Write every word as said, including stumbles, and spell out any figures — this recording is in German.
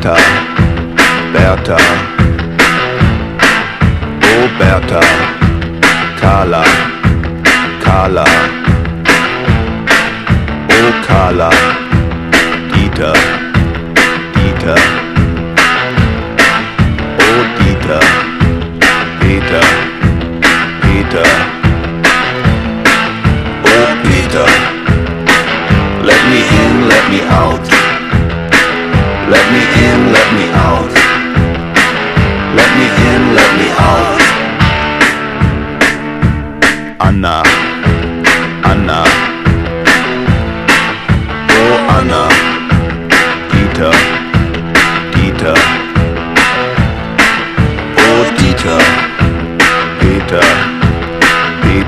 Bertha, Bertha, oh Bertha, Carla, Carla, oh Carla, Dieter, Dieter, oh Dieter, Peter, Peter, oh Peter, let me in, let me out, let me in, let me out, let me in, let me out. Anna, Anna, oh Anna, Dieter,